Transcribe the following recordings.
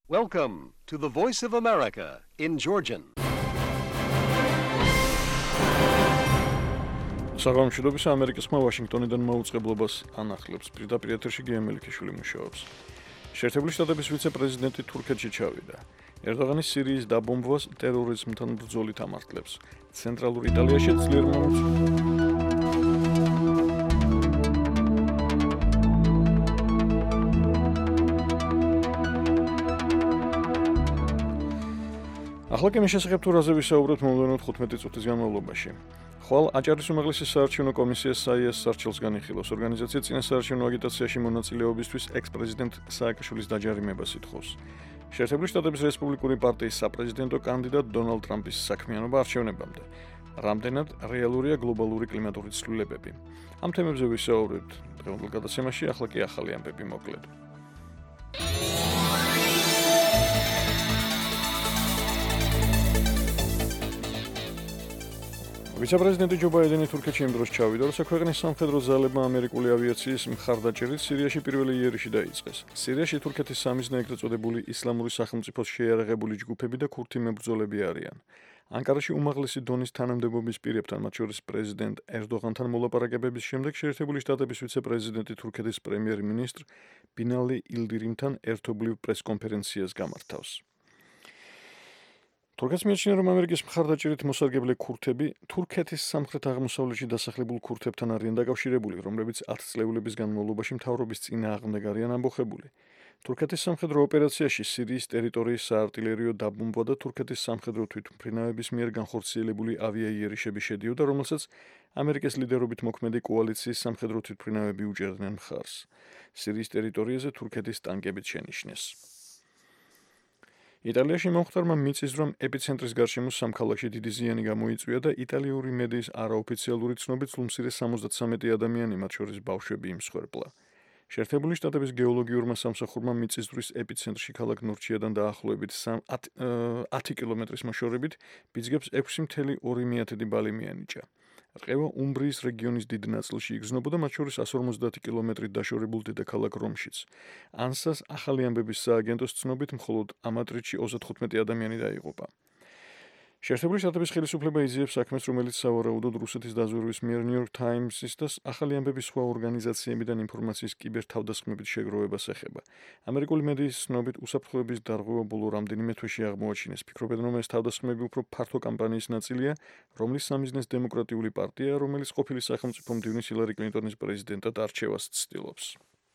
Welcome to the Voice of America in Georgian. საღამოშიდობის ამერიკის ხმა ვაშინგტონიდან მოუწყებლობას ანახლებს. პირდაპირ ეთერში გიემელიქიშვილი მუშაობს. შეერთებული შტატების ვიცე-პრეზიდენტი თურქეთში ჩავიდა. ერდოღანის სირიის დაბომბვას ტერორიზმთან ბრძოლით ამართლებს. ცენტრალურ იტალიაში ძლიერ ახლა კი შესაძლებ თუ რაზე ვისაუბროთ მომდევნო 15 წუთის განმავლობაში. ხვალ აჭარის უმაღლესი საარჩევნო კომისია SAIS სარჩელს განიხილავს. ორგანიზაცია წინა საარჩევნო აგიტაციაში მონაწილეობისთვის ექს-პრეზიდენტ სააკაშვილის დაჯარიმებას ითხოვს. შეერთებული შტატების რესპუბლიკური პარტიის საპრეზიდენტო კანდიდატ დონალდ ტრამპის საქმიანობა არჩევნებამდე. რამდენად რეალურია გლობალური კლიმატური ცვლილებები. ამ თემებზე ვისაუბრებთ დღევანდელ გადაცემაში, ახლა კი ახალი ამბები მოკლედ. ვიცე-პრეზიდენტი ჯო ბაიდენი თურქეთში იმ დროს ჩავიდა, როცა ქვეყნის სამხედრო ძალებმა ამერიკული ავიაციის მხარდაჭერით სირიაში პირველი იერიში დაიწყეს. სირიაში თურქეთის სამიზნე ეგრეთ წოდებული ისლამური სახელმწიფოს შეიარაღებული ჯგუფები და ქურთი მებრძოლები არიან. ანკარაში უმაღლესი დონის თანამდებობის პირებთან, მათ შორის პრეზიდენტ ერდოღანთან მოლაპარაკებების შემდეგ შეერთებული შტატების ვიცე-პრეზიდენტი თურქეთის პრემიერ-მინისტრ ბინალი ილდირიმთან ერთობლივ პრესკონფერენციას გამართავს. თურქეთს მიაჩნია, რომ ამერიკის მხარდაჭერით მოსარგებლე ქურთები თურქეთის სამხრეთ-აღმოსავლეთში დასახლებულ ქურთებთან არიან დაკავშირებული, რომლებიც 10 წლეულების განმავლობაში მთავრობის წინააღმდეგ არიან ამბოხებული. თურქეთის სამხედრო ოპერაციაში სირიის ტერიტორიის საარტილერიო დაბომბვა და თურქეთის სამხედრო თვითმფრინავების მიერ განხორციელებული ავიაიერიშები შედიოდა, რომელსაც ამერიკის ლიდერობით მოქმედი კოალიციის სამხედრო თვითმფრინავები უჭერდნენ მხარს. სირიის ტერიტორიაზე თურქეთის ტანკებით შენიშნეს. იტალიაში მომხდარმა მიწის ძვრამ ეპიცენტრის გარშემო სამ ქალაქში დიდი ზიანი გამოიწვია და იტალიური მედიის არაოფიციალური ცნობით სულ მცირე 73 ადამიანი, მათ შორის ბავშვები იმსხვერპლა. შეერთებული შტატების გეოლოგიურმა სამსახურმა მიწის ძვრის ეპიცენტრში ქალაქ ნორჩიადან დაახლოებით 10 კილომეტრის მოშორებით ბიძგებს 6.2 ბალი მიანიჭა. რყევა უმბრიის რეგიონის დიდ ნაწილში იგრძნობოდა, მათ შორის 150 კილომეტრით დაშორებულ დედაქალაქ რომშიც. ანსას ახალი ამბების სააგენტოს ცნობით მხოლოდ ამატრიდში 35 ადამიანი დაიღუპა. შეერთებული შტატების ხელისუფლება იზიებს საქმეს, რომელიც სავარაუდოდ რუსეთის დაზვერვის მიერ New York Times-ის და ახალი ამბების სხვა ორგანიზაციებიდან ინფორმაციის კიბერთავდასხმებით შეგროვებას ეხება. ამერიკული მედიის ცნობით უსაფრთხოების დარღვევა ბოლო რამდენიმე თვეში აღმოაჩინეს. ფიქრობენ, რომ ეს თავდასხმები უფრო ფართო კამპანიის ნაწილია, რომლის სამიზნეს დემოკრატიული პარტია, რომელიც ყოფილი სახელმწიფო მდივნის ჰილარი კლინტონის პრეზიდენტად არჩევას ცდილობს.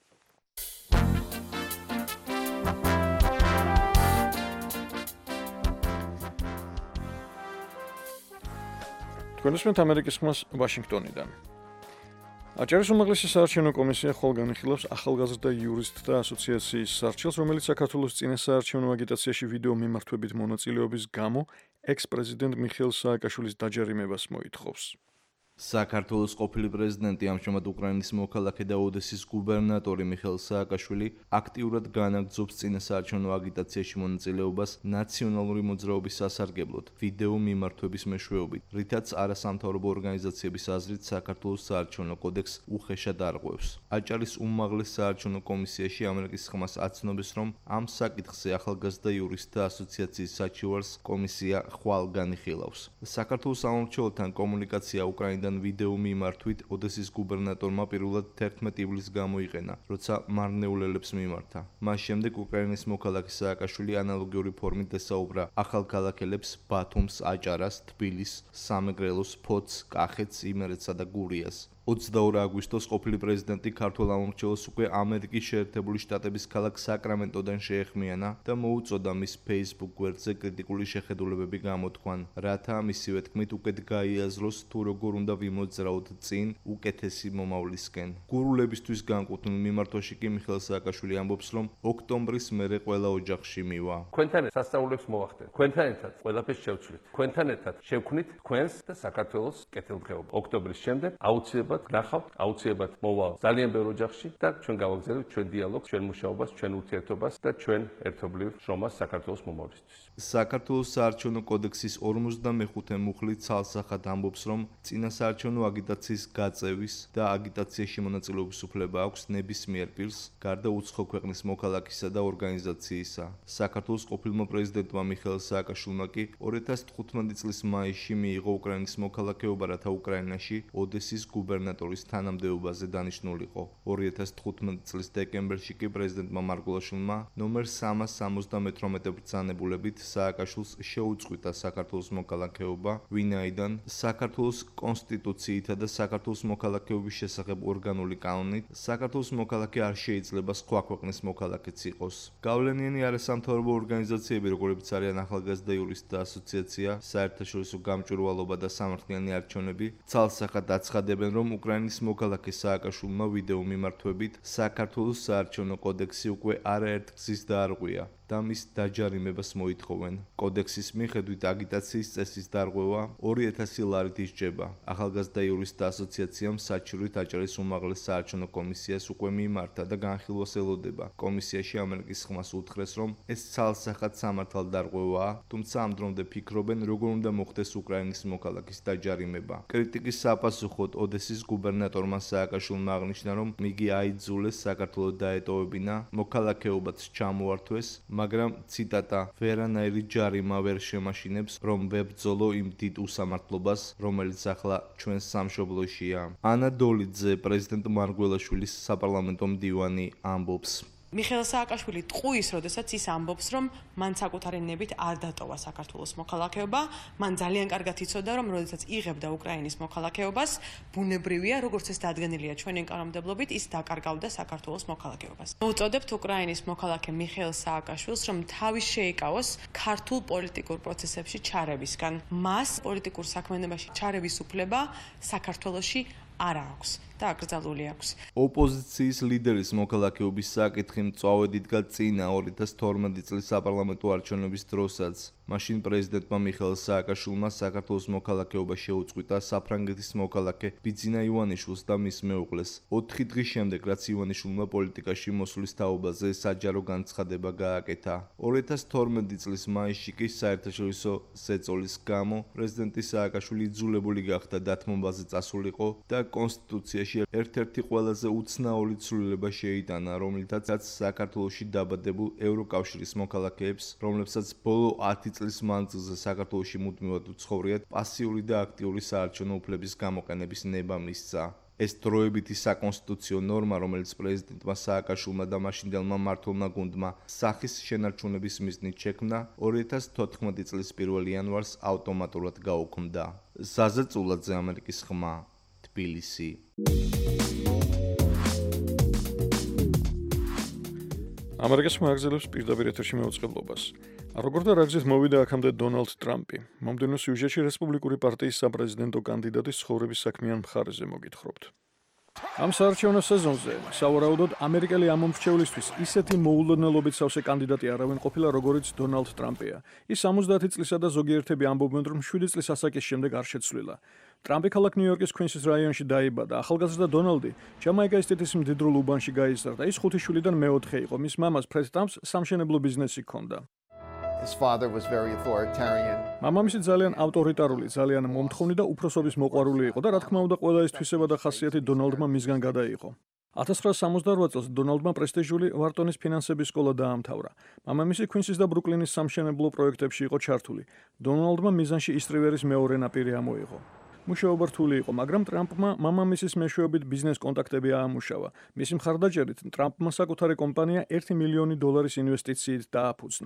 თქვენს ამერიკის ხმას ვაშინგტონიდან. აჭარის უმაღლესი საარჩევნო კომისია ხვალ განიხილავს ახალგაზრდა იურისტთა ასოციაციის სარჩელს, რომელიც საქართველოს წინა საარჩევნო აგიტაციაში ვიდეო მიმართვებით მონაწილეობის გამო ექს-პრეზიდენტ მიხეილ სააკაშვილის დაჯარიმებას მოითხოვს. საქართველოს ყოფილი პრეზიდენტი ამჟამად უკრაინის მოქალაქე და ოდესის გუბერნატორი მიხეილ სააკაშვილი აქტიურად განაგრძობს წინა საარჩევნო აგიტაციაში მონაწილეობას ნაციონალური მოძრაობის სასარგებლოდ ვიდეო მიმართვების მეშვეობით, რითაც არასამთავრობო ორგანიზაციების აზრით საქართველოს საარჩევნო კოდექსს უხეშად არღვევს. აჭარის უმაღლეს საარჩევნო კომისიაში ამერიკის ხმას აცნობს, რომ ამ საკითხზე ახალგაზრდა იურისტთა ასოციაციის საჩივარს კომისია ხვალ განიხილავს. საქართველოს სამმართველთან კომუნიკაცია უკრაინიდან ვიდეო მიმართვით ოდესის გუბერნატორმა პირველად 11 ივლისს გამოიყენა, როცა მარნეულელებს მიმართა. მას შემდეგ უკრაინის მოქალაქე სააკაშვილი ანალოგიური ფორმით ესაუბრა ახალქალაქელებს ბათუმს, აჭარას, თბილისს, სამეგრელოს, ფოთს, კახეთს, იმერეთსა და გურიას. 22 აგვისტოს ყოფილი პრეზიდენტი ქართველ ამორჩეულს უკვე ამერიკის შეერთებული შტატების ქალაქ საკრამენტოდან შეეხმიანა და მოუწოდა მის Facebook გვერდზე კრიტიკული შეხედულებები გამოთქვან, რათა მისივე თქმით უკეთ გაიაზროს თუ როგორ უნდა ვიმოძრაოთ წინ უკეთესი მომავლისკენ. გურულებისთვის განკუთვნილ მიმართვაში კი მიხეილ სააკაშვილი ამბობს, რომ ოქტომბრის მერე ყველა ოჯახში მივა. Თქვენთან სასწაულებს მოვახდენთ. თქვენთან ერთად ყველაფერს შევცვლით. თქვენთან ერთად შევქმნით თქვენს და საქართველოს კეთილდღეობა. ოქტომბრის შემდეგ აუცილებლად აუცილებლად ნახავთ, აუცილებლად მოვალ ძალიან ბევრ ოჯახში და ჩვენ გავაგზავნებთ ჩვენ დიალოგს, ჩვენ მუშაობას, ჩვენ ურთიერთობას და ჩვენ ერთობლივ შრომას საქართველოს მომავლისთვის. საქართველოს საარჩევნო კოდექსის 55 მუხლი ცალსახად ამბობს, რომ წინა საარჩევნო აგიტაციის გაწევის და აგიტაციაში მონაწილეობის უფლება აქვს ნებისმიერ პირს, გარდა უცხო ქვეყნის მოქალაქისა და ორგანიზაციისა. საქართველოს ყოფილმა პრეზიდენტმა მიხეილ სააკაშვილმა კი 2015 წლის მაისში მიიღო უკრაინის მოქალაქეობა, რათა უკრაინაში ოდესის გუბერნატორის თანამდებობაზე დანიშნულიყო. 2015 წლის დეკემბერში კი პრეზიდენტმა მარგველაშვილმა ნომერ 378 ბრძანებულებით სააკაშვილს შეუწყვიტა საქართველოს მოქალაქეობა, ვინაიდან საქართველოს კონსტიტუციითა და საქართველოს მოქალაქეობის შესახებ ორგანული კანონით საქართველოს მოქალაქე არ შეიძლება სხვა ქვეყნის მოქალაქეც იყოს. გავლენიანი არასამთავრობო ორგანიზაციები, როგორებიც არიან ახალგაზრდა იურისტთა ასოციაცია, საერთაშორისო გამჭვირვალობა და სამართლიანი არჩევნები, ცალსახად აცხადებენ, რომ უკრაინის მოქალაქე სააკაშვილმა ვიდეო მიმართვებით საქართველოს საარჩევნო კოდექსი უკვე არაერთგზის დაარღვია და მის დაჯარიმებას მოითხოვენ. კოდექსის მიხედვით აგიტაციის წესის დარღვევა 2000 ლარით ისჯება. ახალგაზრდა იურისტთა ასოციაციამ საჭიროით აჭარის უმაღლეს საარჩევნო კომისიას უკვე მიმართა და განხილვას ელოდება. კომისიაში ამერიკის ხმას უთხრეს, რომ ეს ცალსახად სამართალ დარღვევაა, თუმცა ამ დრომდე ფიქრობენ, როგორ უნდა მოხდეს უკრაინის მოქალაქის დაჯარიმება. კრიტიკის საპასუხოდ ოდესის გუბერნატორმა სააკაშვილმა აღნიშნა, რომ იგი აიძულეს საქართველოს დაეტოვებინა, მოქალაქეობაც ჩამოართვეს, მაგრამ ციტატა ვერანაირი ჯარიმა ვერ შემაშინებს, რომ ვებრძოლო იმ დიდ უსამართლობას, რომელიც ახლა ჩვენს სამშობლოშია. ანა დოლიძე, პრეზიდენტ მარგველაშვილის საპარლამენტო მდივანი ამბობს. მიხეილ სააკაშვილი ტყუის, როდესაც ის ამბობს, რომ მან საკუთარი ნებით არ დატოვა საქართველოს მოქალაქეობა, მან ძალიან კარგად იცოდა, რომ როდესაც იღებდა უკრაინის მოქალაქეობას, ბუნებრივია, როგორც ეს დადგენილია ჩვენი კანონმდებლობით, ის დაკარგავდა საქართველოს მოქალაქეობას. მოუწოდებთ უკრაინის მოქალაქე მიხეილ სააკაშვილს, რომ თავი შეიკავოს ქართულ პოლიტიკურ პროცესებში ჩარევისგან. მას პოლიტიკურ საქმიანობაში ჩარევის უფლება საქართველოში არ აქვს და აკრძალული აქვს. ოპოზიციის ლიდერის მოქალაქეობის საკითხი მწვავედ იდგა წინა 2012 წლის საპარლამენტო არჩევნების დროსაც. მაშინ პრეზიდენტმა მიხეილ სააკაშვილმა საქართველოს მოქალაქეობა შეუწყვიტა საფრანგეთის მოქალაქე ბიძინა ივანიშვილს და მის მეუღლეს. 4 დღის შემდეგ, რაც ივანიშვილმა პოლიტიკაში მოსვლის თაობაზე საჯარო განცხადება გააკეთა. 2012 წლის მაისში კი საერთაშორისო ზეწოლის გამო პრეზიდენტი სააკაშვილი იძულებული გახდა დათმობაზე წასულიყო და კონსტიტუციაში ერთ-ერთი ყველაზე უცნაური ცვლილება შეიტანა, რომლითაც საქართველოში დაბადებულ ევროკავშირის მოქალაქეებს, რომლებსაც ბოლო 10 წლის მანძილზე საქართველოში მუდმივად უცხოვრიათ, პასიური და აქტიური საარჩევნო უფლების გამოყენების ნება მისცა. ეს დროებითი საკონსტიტუციო ნორმა, რომელიც პრეზიდენტმა სააკაშვილმა და მაშინდელმა მმართველმა გუნდმა სახის შენარჩუნების მიზნით შექმნა, 2014 წლის 1 იანვარს ავტომატურად გაუქმდა. ზაზა წულაძე, ამერიკის ხმა, თბილისი. ამერიკის მაგზელებს პირდაპირ ეთერში მეუწყებლობას. როგორ და რა გზით მოვიდა აქამდე დონალდ ტრამპი? მომდევნო სიუჟეტში რესპუბლიკური პარტიის საპრეზიდენტო კანდიდატის ცხოვრების საქმიან მხარეზე მოგითხრობთ. ამ საარჩევნო სეზონზე სავარაუდოდ ამერიკელი ამომრჩევლისთვის ისეთი მოულოდნელობით სავსე კანდიდატი არავინ ყოფილა, როგორიც დონალდ ტრამპია. ის 70 წლისა და ზოგიერთები ამბობენ, რომ 7 წლის ასაკის შემდეგ არ შეცვლილა. ტრამპი ქალაქ ნიუ-იორკის ქვინსის რაიონში დაიბადა. ახალგაზრდა დონალდი ჯამაიკას სტეიტის მდიდრულ უბანში გაიზარდა. ის 5 შვილიდან მეოთხე იყო. მის მამას ფრედ ტრამპს სამშენებლო ბიზნესი ჰქონდა. His father was very authoritarian. მამამისი ძალიან ავტორიტარული, ძალიან მომთხოვნი და უფროსობის მოყვარული იყო და რა თქმა უნდა ყველა ეს თვისება და ხასიათი დონალდმა მისგან გადაიღო. 1968 წელს დონალდმა პრესტიჟული ვარტონის ფინანსების სკოლა დაამთავრა. მამამისი ქვინსის და ბრუკლინის სამშენებლო პროექტებში იყო ჩართული. დონალდმა მიზანში ისტრივერის მეორე ნაპირი ამოიღო. მუშაობა რთული იყო, მაგრამ ტრამპმა მამამისის მეშვეობით ბიზნეს კონტაქტები აამუშავა. მისი მხარდაჭერით ტრამპმა საკუთარი კომპანია $1 მილიონი ინვესტიციით დააფუძნა.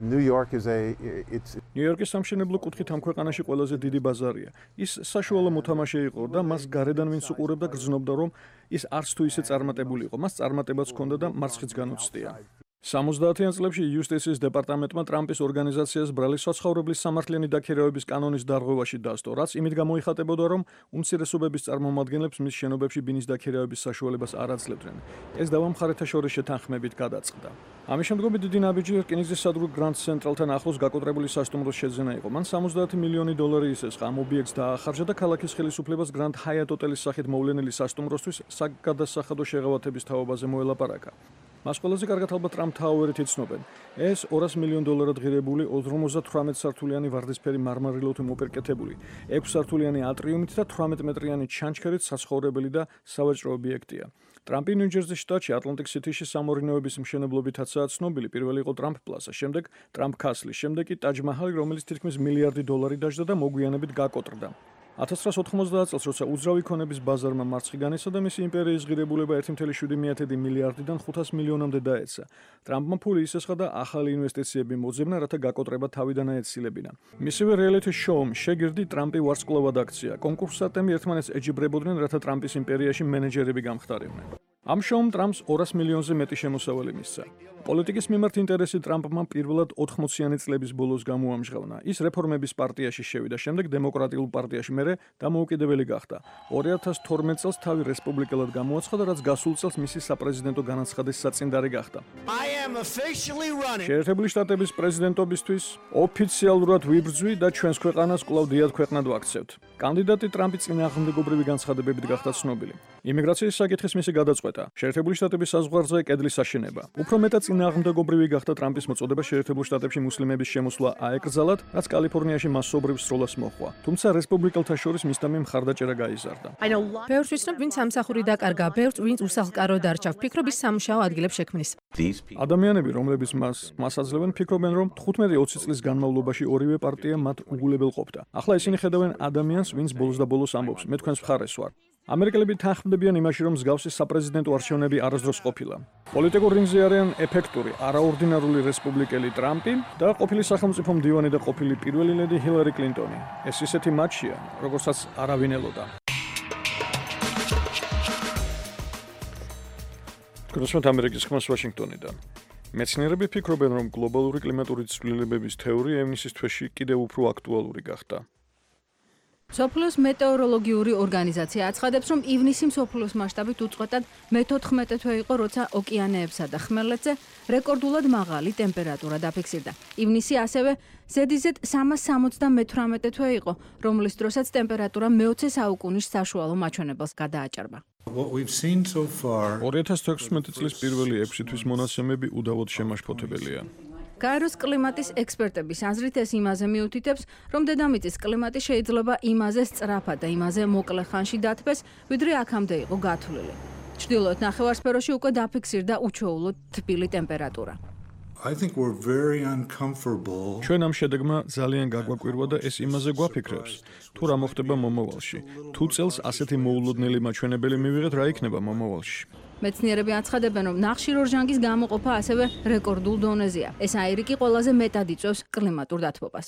ნიუ-იორკის სამშენებლო კუთხით ამ ქვეყანაში ყველაზე დიდი ბაზარია. ის საშუალო მოთამაშე იყო და მას გარედან ვინც უყურებდა გრძნობდა, რომ ის არც თუ ისე წარმატებული იყო. მას წარმატებაც ჰქონდა და მარცხიც განუცდია. 70-იან წლებში იუსტიციის დეპარტამენტმა ტრამპის ორგანიზაციას ბრალი საცხოვრებლის სამართლიანი დაქირავების კანონის დარღვევაში დასდო, რაც იმით გამოიხატებოდა, რომ უმცირესობების წარმომადგენლებს მის შენობებში ბინის დაქირავების საშუალებას არ აძლევდნენ. ეს დავა მხარეთა შორის შეთანხმებით გადაწყდა. ამის შემდგომ დიდი ნაბიჯი რკინიგზის სადროა Grand Central-თან ახლოს გაკოტრებული სასტუმროს შეძენა იყო. მან $70 მილიონი ისესხა ამ ობიექტს დაახარჯა და ქალაქის ხელისუფლებას Grand Hyatt ჰოტელის სახით მოვლენილი სასტუმროსთვის საგადასახადო შეღავათების თაობაზე მოელაპარაკა. მას ყველაზე კარგად ალბათ ტრამპ თაუერით იცნობენ. ეს $200 მილიონ ღირებული 58 სართულიანი ვარდისფერი მარმარილოთი მოპირკეთებული, 6 სართულიანი ატრიუმით და 18 მეტრიანი ჩანჩქერით საცხოვრებელი და სავაჭრო ობიექტია. ტრამპი ნიუ-ჯერზის შტატში ატლანტიკ სიტიში სამორინოების მშენებლობითაცაა ცნობილი. პირველი იყო ტრამპ პლაზა, შემდეგ ტრამპ კასლი, შემდეგ კი ტაჯ მაჰალი, რომელიც თითქმის $1 მილიარდი დაჯდა და მოგვიანებით გაკოტრდა. 1990 წელს, როცა უძრავი ქონების ბაზარმა მარცხი განესა და მისი იმპერიის ღირებულება 1.7 მილიარდიდან 500 მილიონამდე დაეცა. ტრამპმა ფული ისესხა და ახალი ინვესტიციები მოძებნა, რათა გაკოტრება თავიდან აეცილებინა. მისივე რეალიტი შოუმ შეგირდი ტრამპი ვარსკვლავად აქცია. კონკურსანტები ერთმანეთს ეჯიბრებოდნენ, რათა ტრამპის იმპერიაში მენეჯერები გამხდარიყვნენ. ამ შოუმ ტრამპს $200 მილიონზე მეტი შემოსავალი მისცა. პოლიტიკის მიმართ ინტერესი ტრამპმა პირველად 80-იანი წლების ბოლოს გამოამჟღავნა. ის რეფორმების პარტიაში შევიდა, შემდეგ დემოკრატიულ პარტიაში, მერე დამოუკიდებელი გახდა. 2012 წელს თავი რესპუბლიკელად გამოაცხადა, რაც გასულ წელს მისი საპრეზიდენტო განაცხადის საწინდარი გახდა. შეერთებული შტატების პრეზიდენტობისთვის ოფიციალურად ვიბრძვი და ჩვენს ქვეყანას კვლავ დიად ქვეყნად ვაქცევთ. კანდიდატი ტრამპი წინააღმდეგობრივი განცხადებებით გახდა ცნობილი. იმიგრაციის საკითხის მისი გადაწყვეტა, შეერთებული შტატების საზღვარზე კედლის აშენება. უფრო მეტად წინააღმდეგობრივი გახდა ტრამპის მოწოდება შეერთებულ შტატებში მუსლიმების შემოსვლა აეკრძალათ, რაც კალიფორნიაში მასობრივ სროლას მოჰყვა. თუმცა რესპუბლიკელთა შორის მისდამი მხარდაჭერა გაიზარდა. ბევრს ვიცნობ, ვინც სამსახური დაკარგა, ბევრს ვინც უსახლკარო დარჩა, ვფიქრობ ის სამუშაო ადგილებს შექმნის. ადამიანები, რომლებიც მას აძლევენ, ფიქრობენ, რომ 15-20 წლის განმავლობაში ორივე პარტია მათ უგულებელ ყოფდა. ახლა ისინი ხედავენ ადამიანს, ვინც ბოლოს და ბოლოს ამბობს, მე თქვენს მხარეს ვარ. ამერიკელები თანხმდებიან იმაში, რომ მსგავსი საპრეზიდენტო არჩევნები არასდროს ყოფილა. პოლიტიკურ რინგზე არიან ეფექტური, არაორდინარული რესპუბლიკელი ტრამპი და ყოფილი სახელმწიფო მდივანი და ყოფილი პირველი ლედი ჰილარი კლინტონი. ეს ისეთი მატჩია, როგორცაც არავინ ელოდა. გროსმოთ ამერიკის ხმას ვაშინგტონიდან. მეცნიერები ფიქრობენ, რომ გლობალური კლიმატური ცვლილებების თეორია ივნისის თვეში კიდევ უფრო აქტუალური გახდა. მსოფლიოს მეტეოროლოგიური ორგანიზაცია აცხადებს, რომ ივნისი მსოფლიოს მასშტაბით უწყვეტად მე-14 თვე იყო, როცა ოკეანეებსა და ხმელეთზე რეკორდულად მაღალი ტემპერატურა დაფიქსირდა. ივნისი ასევე ზედიზედ 378 თვე იყო, რომლის დროსაც ტემპერატურა მე-20 საუკუნის საშუალო მაჩვენებელს გადააჭარბა. 2016 წლის პირველი 6 თვის მონაცემები უდავოდ შემაშფოთებელია. გაეროს კლიმატის ექსპერტების აზრით ეს იმაზე მიუთითებს, რომ დედამიწის კლიმატი შეიძლება იმაზე სწრაფად და იმაზე მოკლე ხანში დათბეს, ვიდრე აქამდე იყო გათვლილი. ჩრდილოეთ ნახევარსფეროში უკვე დაფიქსირდა უჩვეულოდ თბილი ტემპერატურა. ჩვენ ამ შედეგმა ძალიან გაგვაკვირვა და ეს იმაზე გვაფიქრებს, თუ რა მოხდება მომავალში. თუ წელს ასეთი მოულოდნელი მაჩვენებელი მივიღეთ, რა იქნება მომავალში. მეცნიერები აცხადებენ, რომ ნახშირორჟანგის გამოყოფა ასევე რეკორდულ დონეზეა. ეს აირი კი ყველაზე მეტად იწვევს კლიმატურ დათბობას.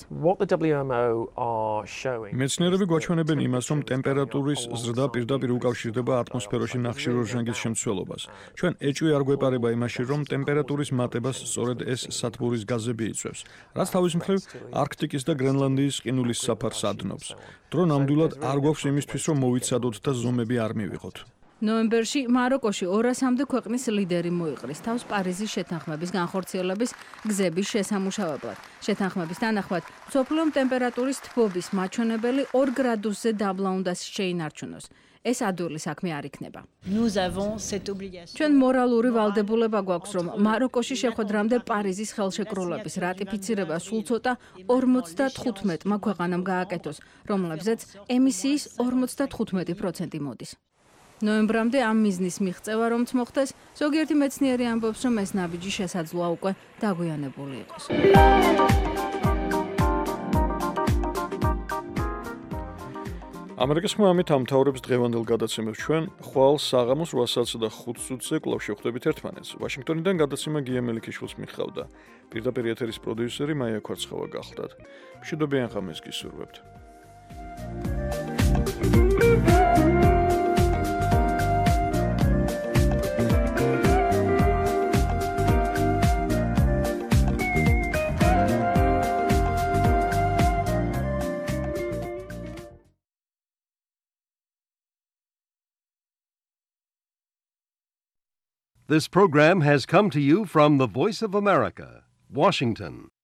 მეცნიერები გვაჩვენებენ იმას, რომ ტემპერატურის ზრდა პირდაპირ უკავშირდება ატმოსფეროში ნახშირორჟანგის შემცველობას. ჩვენ ეჭვი არ გვეპარება იმაში, რომ ტემპერატურის მატებას სწორედ ეს სათბურის გაზები იწვევს, რაც თავის მხრივ არქტიკის და გრენლანდიის ყინულის საფარს ადნობს. დრო ნამდვილად არ გვაქვს იმისთვის, რომ მოვიცადოთ და ზომები არ მივიღოთ. ნოემბერში მაროკოში 200-მდე ქვეყნის ლიდერი მოიყრის თავს პარიზის შეთანხმების განხორციელების გზების შესამუშავებლად. შეთანხმების თანახმად, მსოფლიო ტემპერატურის თბობის მაჩვენებელი 2 გრადუსზე დაბლა უნდა შეინარჩუნოს. ეს ადვილი საქმე არ იქნება. ჩვენ მორალური ვალდებულება გვაქვს, რომ მაროკოში შეხვედრამდე პარიზის ხელშეკრულების რატიფიცირება სულ ცოტა 55-მა ქვეყანამ გააკეთოს, რომლებზეც ემისიის 55% მოდის. ნოემბრამდე ამ მიზნის მიღწევა რომც მოხდეს, ზოგიერთი მეცნიერი ამბობს, რომ ეს ნაბიჯი შესაძლოა უკვე დაგვიანებული იყოს. ამერიკის ხმა ამით ამთავრებს დღევანდელ გადაცემებს. ჩვენ ხვალ საღამოს 8:05 და 5 წუთზე კვლავ შევხვდებით ერთმანეთს. ვაშინგტონიდან გადაცემა გია მელიქიშვილს მიხავდა. პირდაპირ ეთერის პროდიუსერი მაია ქვარცხავა გახლდათ. მშვიდობიან ღამეს გისურვებთ. This program has come to you from the Voice of America, Washington.